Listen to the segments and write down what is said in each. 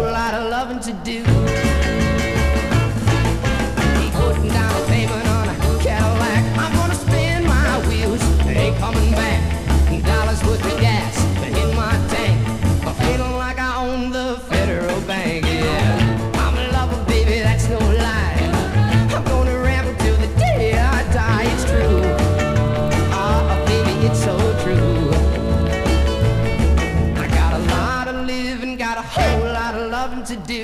lot of loving to do. I'm putting down a payment on a Cadillac. I'm gonna spin my wheels, they ain't coming back. Dollars worth of gas in my tank. I'm feeling like I own the Federal Bank. Yeah, I'm in love with baby, that's no lie. I'm gonna ramble till the day I die. It's true. Ah, baby, it's so true. I got a lot of living, got a whole lot of loving to do.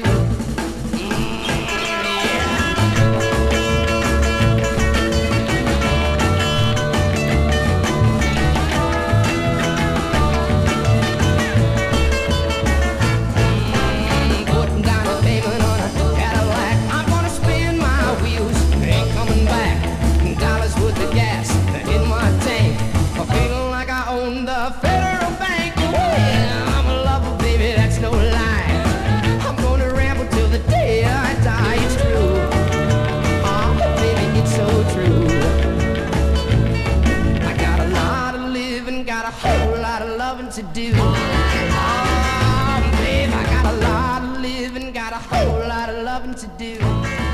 To do. Oh, babe, I got a lot of living, got a whole lot of loving to do.